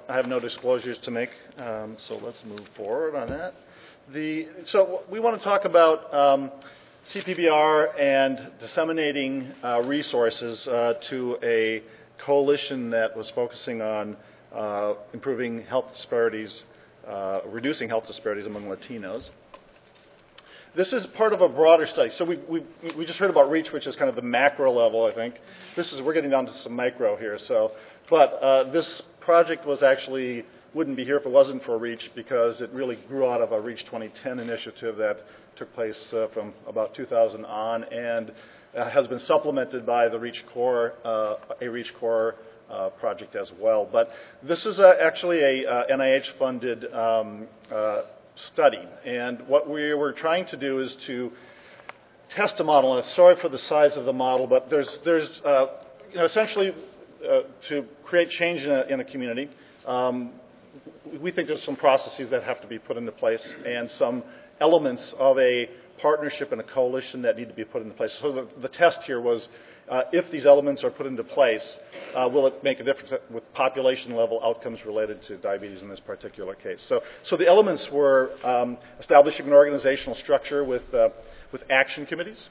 I have no disclosures to make, so let's move forward on that. So we want to talk about CPBR and disseminating resources to a coalition that was focusing on improving health disparities, reducing health disparities among Latinos. This is part of a broader study. So we just heard about REACH, which is kind of the macro level, I think. We're getting down to some micro here. But this project wouldn't be here if it wasn't for REACH, because it really grew out of a REACH 2010 initiative that took place from about 2000 on, and has been supplemented by the REACH Core, a REACH Core project as well. But this is actually a NIH-funded study, and what we were trying to do is to test a model. And sorry for the size of the model, but there's essentially to create change in a community. We think there's some processes that have to be put into place, and some elements of a partnership and a coalition that need to be put into place. So the test here was, if these elements are put into place, will it make a difference with population-level outcomes related to diabetes in this particular case? So the elements were establishing an organizational structure with action committees,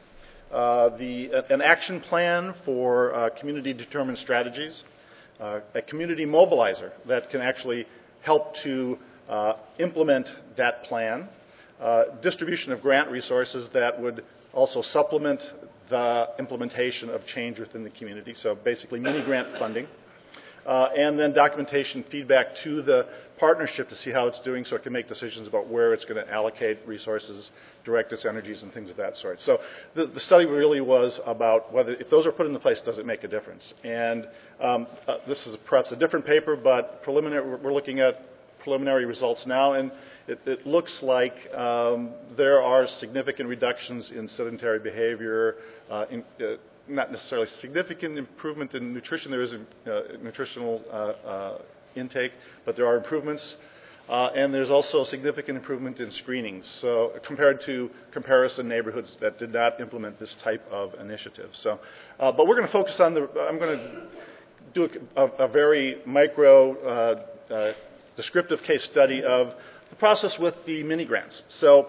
an action plan for community-determined strategies, a community mobilizer that can actually help to implement that plan, distribution of grant resources that would also supplement the implementation of change within the community, so basically mini-grant funding, and then documentation feedback to the partnership to see how it's doing, so it can make decisions about where it's going to allocate resources, direct its energies, and things of that sort. So the study really was about whether, if those are put into place, does it make a difference? And this is perhaps a different paper, but we're looking at preliminary results now, and it looks like there are significant reductions in sedentary behavior, not necessarily significant improvement in nutrition. There is a nutritional intake, but there are improvements. And there's also significant improvement in screenings, so compared to comparison neighborhoods that did not implement this type of initiative. So, but we're going to focus on I'm going to do a very micro descriptive case study of the process with the mini grants. So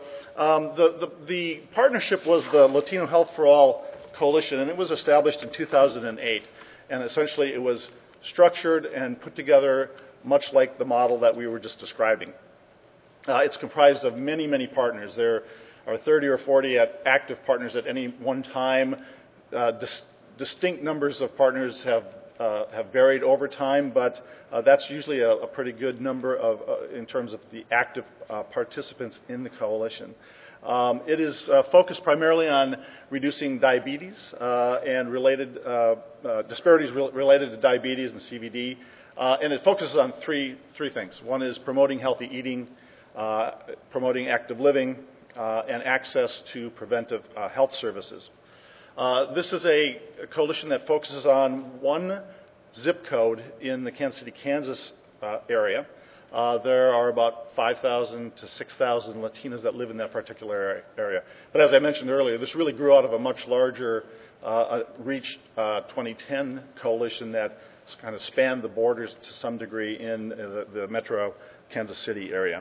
the partnership was the Latino Health for All Coalition, and it was established in 2008. And essentially it was structured and put together much like the model that we were just describing. It's comprised of many, many partners. There are 30 or 40 active partners at any one time. Distinct numbers of partners have varied over time, but that's usually a pretty good number in terms of the active participants in the coalition. It is focused primarily on reducing diabetes and related disparities related to diabetes and CVD, and it focuses on three things. One is promoting healthy eating, promoting active living, and access to preventive health services. This is a coalition that focuses on one zip code in the Kansas City, Kansas area. There are about 5,000 to 6,000 Latinos that live in that particular area. But as I mentioned earlier, this really grew out of a much larger REACH 2010 coalition that kind of spanned the borders to some degree in the metro Kansas City area.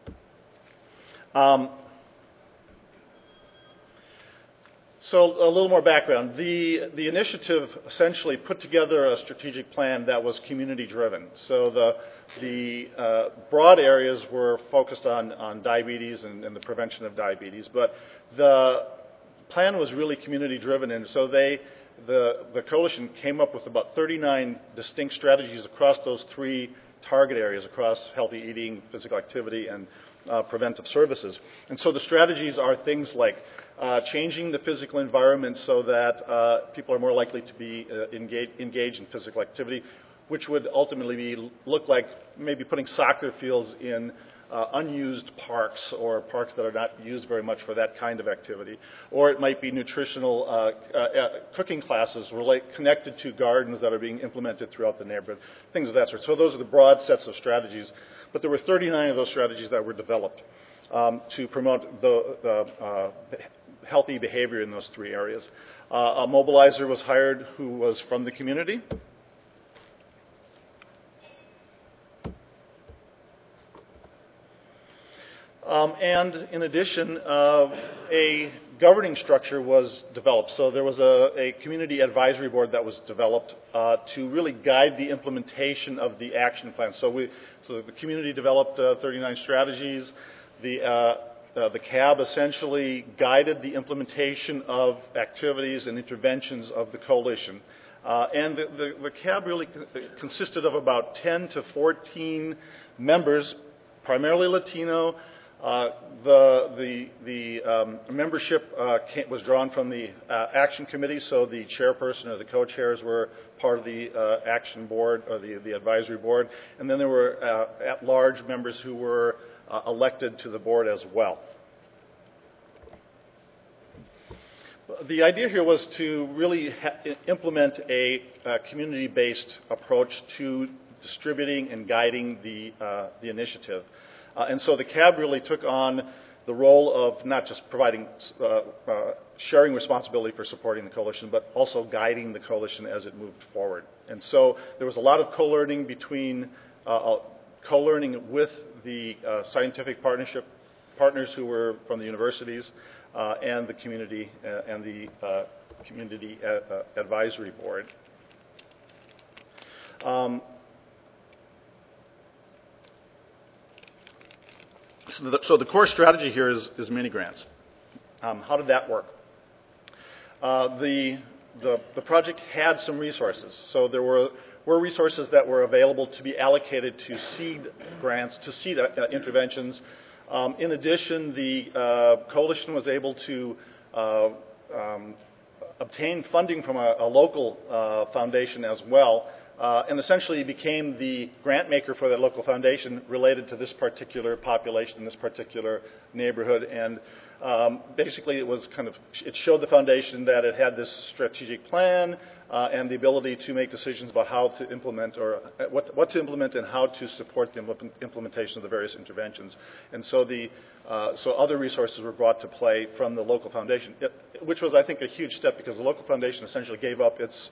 So a little more background. The initiative essentially put together a strategic plan that was community-driven. So the broad areas were focused on diabetes and the prevention of diabetes, but the plan was really community-driven, and so the coalition came up with about 39 distinct strategies across those three target areas, across healthy eating, physical activity, and preventive services. And so the strategies are things like changing the physical environment so that people are more likely to be engaged in physical activity, which would ultimately look like maybe putting soccer fields in unused parks, or parks that are not used very much for that kind of activity. Or it might be nutritional cooking classes connected to gardens that are being implemented throughout the neighborhood, things of that sort. So those are the broad sets of strategies. But there were 39 of those strategies that were developed to promote the healthy behavior in those three areas. A mobilizer was hired who was from the community. And in addition, a governing structure was developed. So there was a community advisory board that was developed to really guide the implementation of the action plan. So the community developed 39 strategies. The CAB essentially guided the implementation of activities and interventions of the coalition. And the CAB really consisted of about 10 to 14 members, primarily Latino. The membership was drawn from the action committee, so the chairperson or the co-chairs were part of the action board or the advisory board, and then there were at-large members who were elected to the board as well. The idea here was to really implement a community-based approach to distributing and guiding the initiative. And so the CAB really took on the role of not just providing, sharing responsibility for supporting the coalition, but also guiding the coalition as it moved forward. And so there was a lot of co-learning with the scientific partners who were from the universities and the community and the community advisory board. So the core strategy here is mini grants. How did that work? The project had some resources. So there were resources that were available to be allocated to seed grants, to seed interventions. In addition, the coalition was able to obtain funding from a local foundation as well, and essentially became the grant maker for that local foundation related to this particular population, this particular neighborhood. And basically it showed the foundation that it had this strategic plan and the ability to make decisions about how to implement or what to implement and how to support the implementation of the various interventions. And so so other resources were brought to play from the local foundation, which was, I think, a huge step because the local foundation essentially gave up its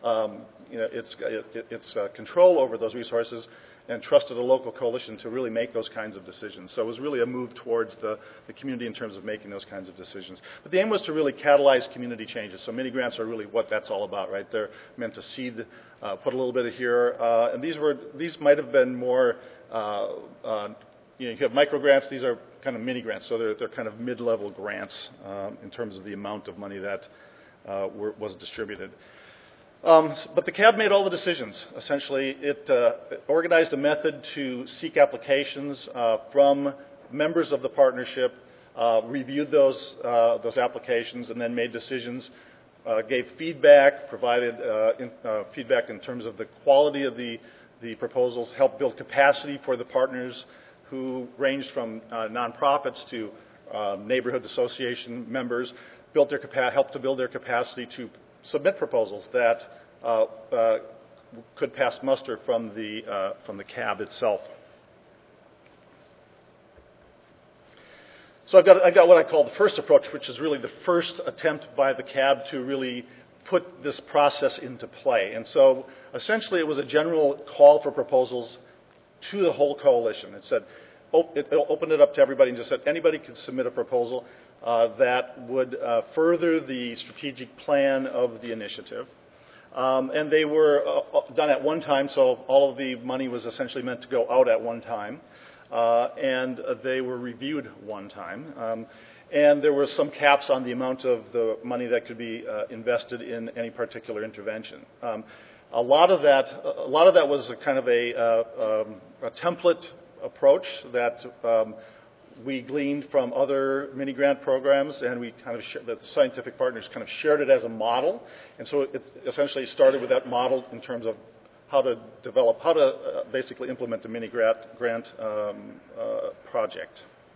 control over those resources and trusted a local coalition to really make those kinds of decisions. So it was really a move towards the community in terms of making those kinds of decisions. But the aim was to really catalyze community changes. So mini grants are really what that's all about, right? They're meant to seed, put a little bit of here. And these might have been more, you have micro grants. These are kind of mini grants. So they're kind of mid-level grants in terms of the amount of money that was distributed. But the CAB made all the decisions. Essentially, it organized a method to seek applications from members of the partnership, reviewed those applications, and then made decisions, gave feedback, provided feedback in terms of the quality of the proposals, helped build capacity for the partners who ranged from nonprofits to neighborhood association members, helped to build their capacity to submit proposals that could pass muster from the CAB itself. So I've got what I call the first approach, which is really the first attempt by the CAB to really put this process into play. And so essentially it was a general call for proposals to the whole coalition. It said, it opened it up to everybody and just said anybody could submit a proposal that would further the strategic plan of the initiative. And they were done at one time, so all of the money was essentially meant to go out at one time. And they were reviewed one time. And there were some caps on the amount of the money that could be invested in any particular intervention. A lot of that was a kind of a template approach that we gleaned from other mini grant programs, and we kind of the scientific partners kind of shared it as a model. And so it essentially started with that model in terms of how to basically implement a mini grant project.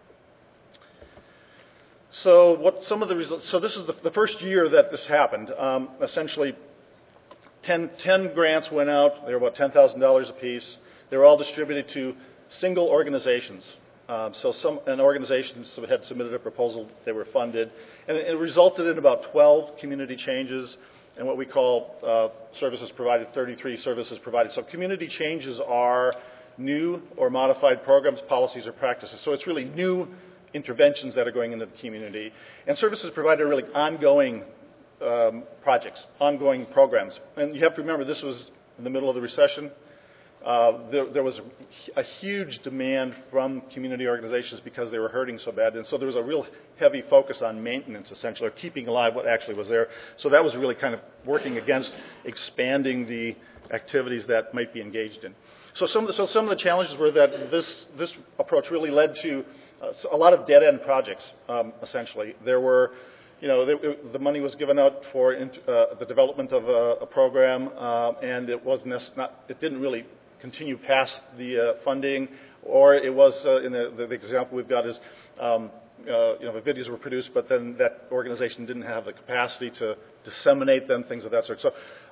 So what some of the results? So this is the first year that this happened. Essentially, 10 grants went out. They were about $10,000 apiece. They were all distributed to single organizations. So an organization had submitted a proposal, they were funded, and it resulted in about 12 community changes and what we call services provided, 33 services provided. So community changes are new or modified programs, policies, or practices. So it's really new interventions that are going into the community. And services provided are really ongoing projects, ongoing programs. And you have to remember, this was in the middle of the recession. There was a huge demand from community organizations because they were hurting so bad. And so there was a real heavy focus on maintenance, essentially, or keeping alive what actually was there. So that was really kind of working against expanding the activities that might be engaged in. So some of the challenges were that this approach really led to a lot of dead-end projects, essentially. There were, the money was given out for the development of a program, and it didn't really continue past the funding, or it was, in the example we've got is, the videos were produced, but then that organization didn't have the capacity to disseminate them, things of that sort. So,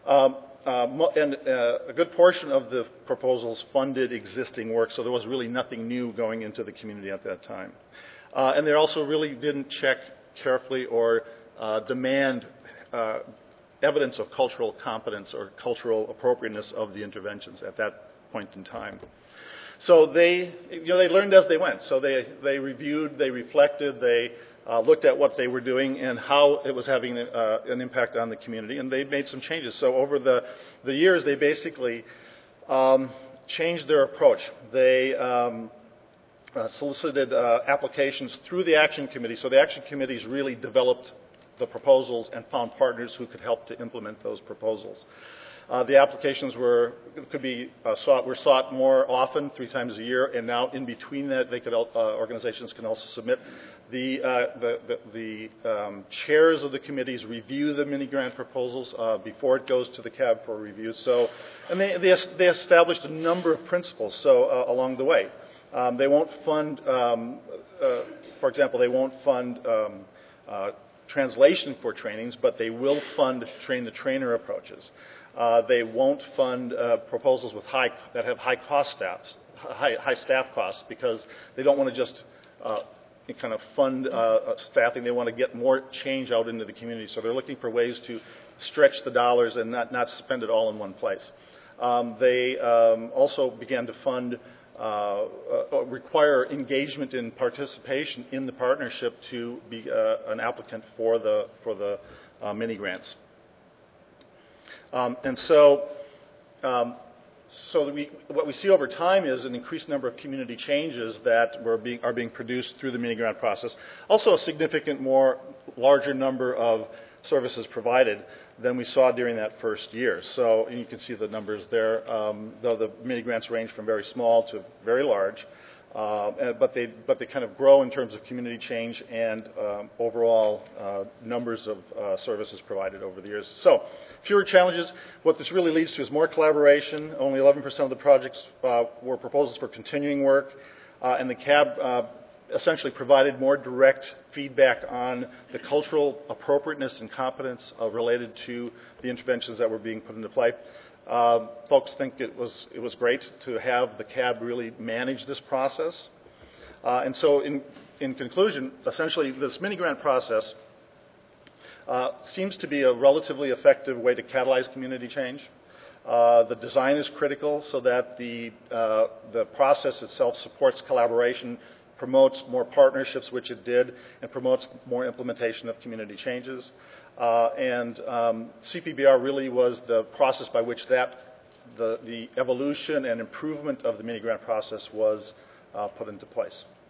a good portion of the proposals funded existing work, so there was really nothing new going into the community at that time. And they also really didn't check carefully or demand evidence of cultural competence or cultural appropriateness of the interventions at that point in time. So they learned as they went. So they reviewed, they reflected, they looked at what they were doing and how it was having an impact on the community, and they made some changes. So over the years, they basically changed their approach. They solicited applications through the action committee. So the action committees really developed the proposals and found partners who could help to implement those proposals. The applications were sought more often, 3 times a year, and now in between that, organizations can also submit. The chairs of the committees review the mini-grant proposals before it goes to the CAB for review. So, and they established a number of principles. So along the way, they won't fund, for example, they won't fund translation for trainings, but they will fund train-the-trainer approaches. They won't fund proposals with that have high staff costs, because they don't want to just kind of fund staffing. They want to get more change out into the community. So they're looking for ways to stretch the dollars and not spend it all in one place. They also began to fund, require engagement and participation in the partnership to be an applicant for the mini grants. What we see over time is an increased number of community changes that are being produced through the mini grant process. Also, a significant larger number of services provided than we saw during that first year. So, and you can see the numbers there. Though the mini grants range from very small to very large, but they kind of grow in terms of community change and overall numbers of services provided over the years. So, fewer challenges. What this really leads to is more collaboration. Only 11% of the projects were proposals for continuing work, and the CAB essentially provided more direct feedback on the cultural appropriateness and competence related to the interventions that were being put into play. Folks think it was great to have the CAB really manage this process. And so in conclusion, essentially this mini-grant process seems to be a relatively effective way to catalyze community change. The design is critical so that the process itself supports collaboration, promotes more partnerships, which it did, and promotes more implementation of community changes. And CPBR really was the process by which the evolution and improvement of the mini-grant process was put into place.